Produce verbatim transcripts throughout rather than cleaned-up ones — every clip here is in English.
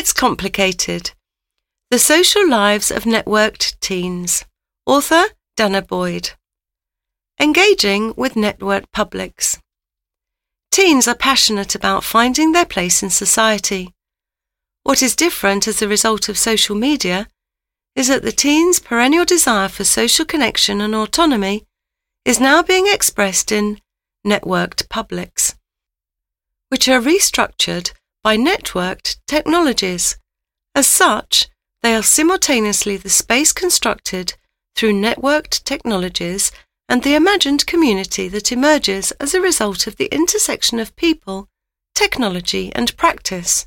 It's Complicated. The Social Lives of Networked Teens. Author, Dana Boyd. Engaging with networked publics. Teens are passionate about finding their place in society. What is different as a result of social media is that the teens' perennial desire for social connection and autonomy is now being expressed in networked publics, which are restructured by networked technologies. As such, they are simultaneously the space constructed through networked technologies and the imagined community that emerges as a result of the intersection of people, technology, and practice.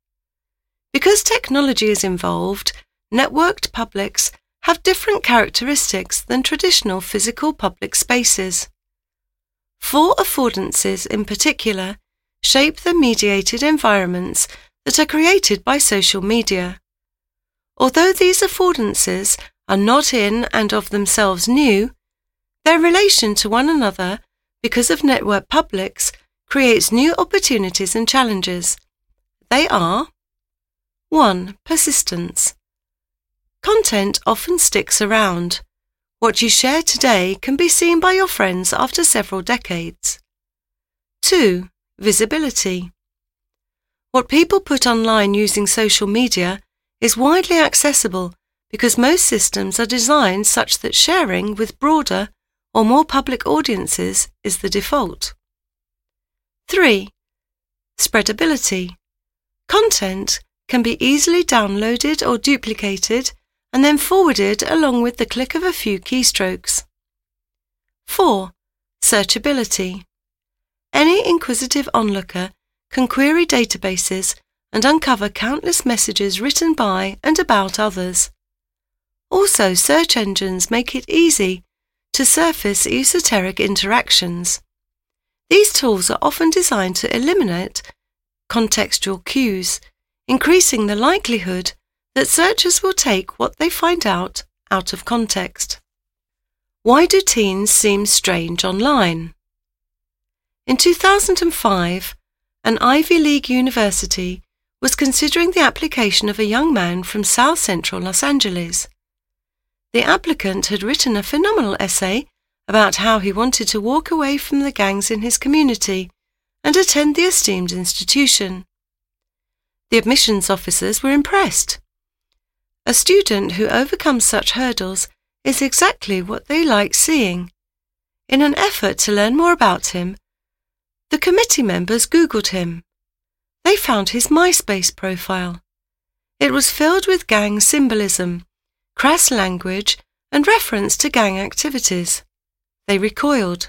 Because technology is involved, networked publics have different characteristics than traditional physical public spaces. Four affordances in particular shape the mediated environments that are created by social media. Although these affordances are not in and of themselves new, their relation to one another, because of network publics, creates new opportunities and challenges. They are: one. Persistence. Content often sticks around. What you share today can be seen by your friends after several decades. two. Visibility. What people put online using social media is widely accessible because most systems are designed such that sharing with broader or more public audiences is the default. three. Spreadability. Content can be easily downloaded or duplicated and then forwarded along with the click of a few keystrokes. four. Searchability. Any inquisitive onlooker can query databases and uncover countless messages written by and about others. Also, search engines make it easy to surface esoteric interactions. These tools are often designed to eliminate contextual cues, increasing the likelihood that searchers will take what they find out out of context. Why do teens seem strange online? In two thousand five, an Ivy League university was considering the application of a young man from South Central Los Angeles. The applicant had written a phenomenal essay about how he wanted to walk away from the gangs in his community and attend the esteemed institution. The admissions officers were impressed. A student who overcomes such hurdles is exactly what they like seeing. In an effort to learn more about him, the committee members Googled him. They found his MySpace profile. It was filled with gang symbolism, crass language, and reference to gang activities. They recoiled.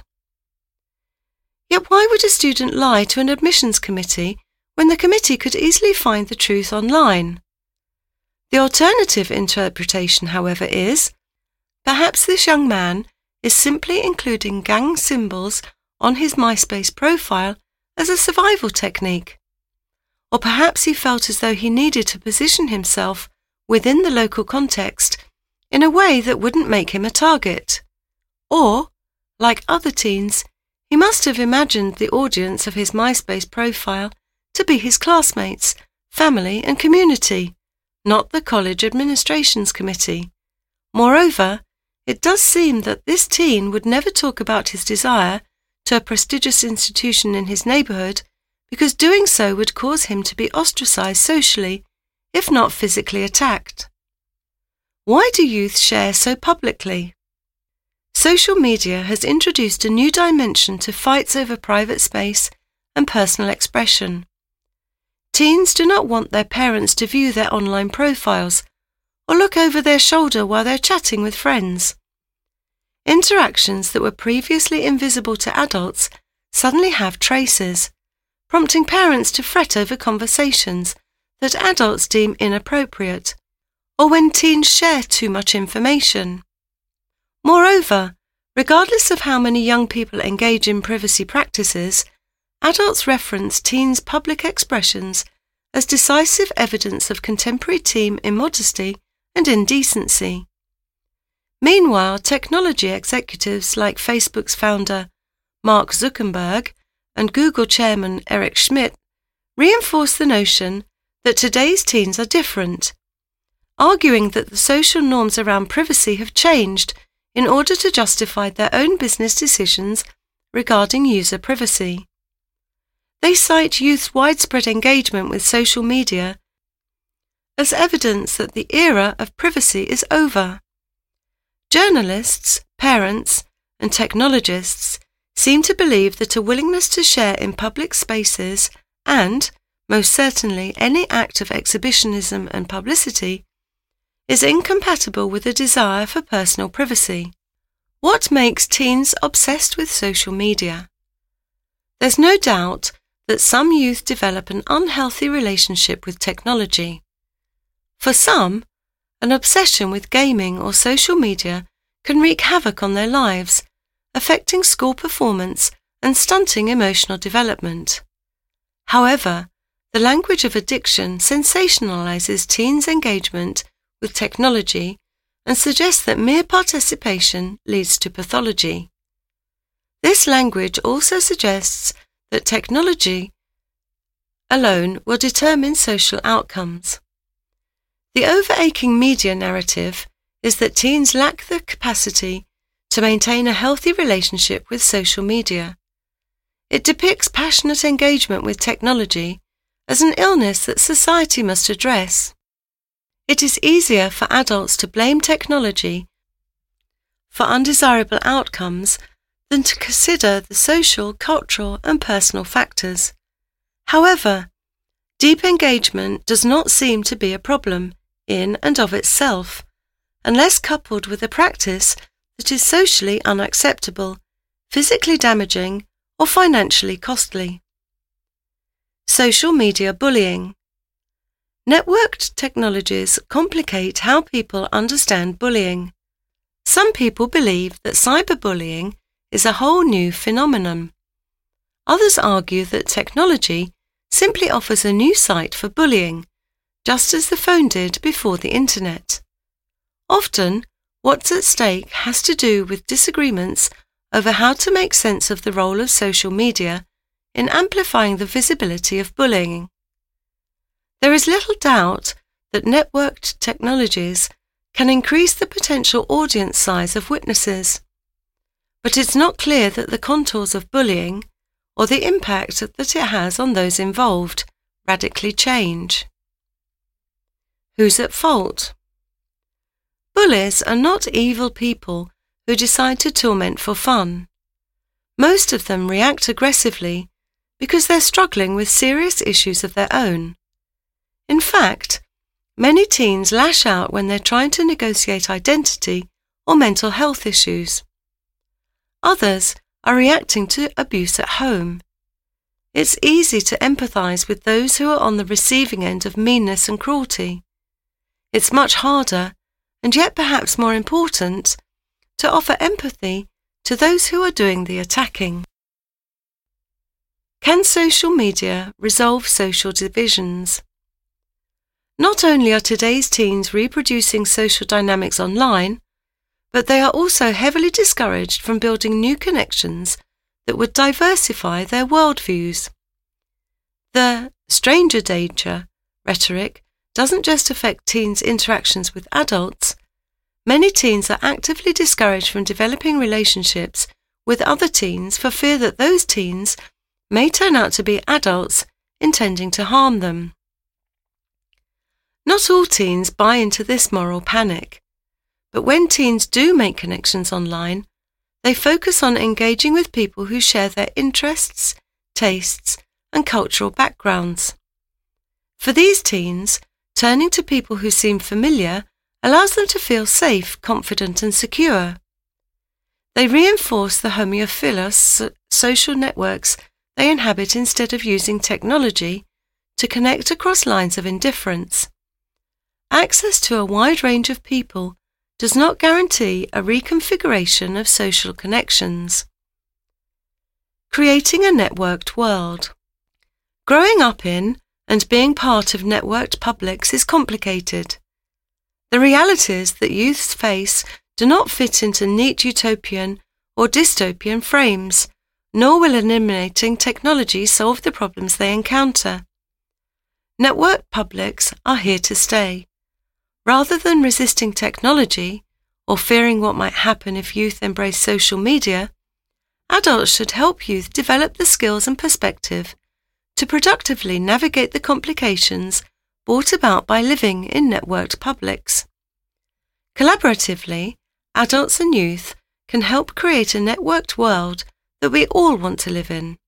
Yet why would a student lie to an admissions committee when the committee could easily find the truth online? The alternative interpretation, however, is perhaps this young man is simply including gang symbols on his MySpace profile as a survival technique. Or perhaps he felt as though he needed to position himself within the local context in a way that wouldn't make him a target. Or, like other teens, he must have imagined the audience of his MySpace profile to be his classmates, family and community, not the college administration's committee. Moreover, it does seem that this teen would never talk about his desire to a prestigious institution in his neighbourhood because doing so would cause him to be ostracised socially, if not physically attacked. Why do youth share so publicly? Social media has introduced a new dimension to fights over private space and personal expression. Teens do not want their parents to view their online profiles or look over their shoulder while they're chatting with friends. Interactions that were previously invisible to adults suddenly have traces, prompting parents to fret over conversations that adults deem inappropriate, or when teens share too much information. Moreover, regardless of how many young people engage in privacy practices, adults reference teens' public expressions as decisive evidence of contemporary teen immodesty and indecency. Meanwhile, technology executives like Facebook's founder Mark Zuckerberg and Google chairman Eric Schmidt reinforce the notion that today's teens are different, arguing that the social norms around privacy have changed in order to justify their own business decisions regarding user privacy. They cite youth's widespread engagement with social media as evidence that the era of privacy is over. Journalists, parents, and technologists seem to believe that a willingness to share in public spaces and, most certainly, any act of exhibitionism and publicity is incompatible with a desire for personal privacy. What makes teens obsessed with social media? There's no doubt that some youth develop an unhealthy relationship with technology. For some, an obsession with gaming or social media can wreak havoc on their lives, affecting school performance and stunting emotional development. However, the language of addiction sensationalizes teens' engagement with technology and suggests that mere participation leads to pathology. This language also suggests that technology alone will determine social outcomes. The overaching media narrative is that teens lack the capacity to maintain a healthy relationship with social media. It depicts passionate engagement with technology as an illness that society must address. It is easier for adults to blame technology for undesirable outcomes than to consider the social, cultural, and personal factors. However, deep engagement does not seem to be a problem in and of itself, unless coupled with a practice that is socially unacceptable, physically damaging, or financially costly. Social media bullying. Networked technologies complicate how people understand bullying. Some people believe that cyberbullying is a whole new phenomenon. Others argue that technology simply offers a new site for bullying, just as the phone did before the internet. Often, what's at stake has to do with disagreements over how to make sense of the role of social media in amplifying the visibility of bullying. There is little doubt that networked technologies can increase the potential audience size of witnesses, but it's not clear that the contours of bullying, or the impact that it has on those involved, radically change. Who's at fault? Bullies are not evil people who decide to torment for fun. Most of them react aggressively because they're struggling with serious issues of their own. In fact, many teens lash out when they're trying to negotiate identity or mental health issues. Others are reacting to abuse at home. It's easy to empathise with those who are on the receiving end of meanness and cruelty. It's much harder, and yet perhaps more important, to offer empathy to those who are doing the attacking. Can social media resolve social divisions? Not only are today's teens reproducing social dynamics online, but they are also heavily discouraged from building new connections that would diversify their worldviews. The stranger danger rhetoric doesn't just affect teens' interactions with adults. Many teens are actively discouraged from developing relationships with other teens for fear that those teens may turn out to be adults intending to harm them. Not all teens buy into this moral panic, but when teens do make connections online, they focus on engaging with people who share their interests, tastes, and cultural backgrounds. For these teens, turning to people who seem familiar allows them to feel safe, confident, and secure. They reinforce the homophilous social networks they inhabit instead of using technology to connect across lines of indifference. Access to a wide range of people does not guarantee a reconfiguration of social connections. Creating a networked world. Growing up in and being part of networked publics is complicated. The realities that youths face do not fit into neat utopian or dystopian frames, nor will eliminating technology solve the problems they encounter. networked publics are here to stay. Rather than resisting technology or fearing what might happen if youth embrace social media, adults should help youth develop the skills and perspective to productively navigate the complications brought about by living in networked publics. Collaboratively, adults and youth can help create a networked world that we all want to live in.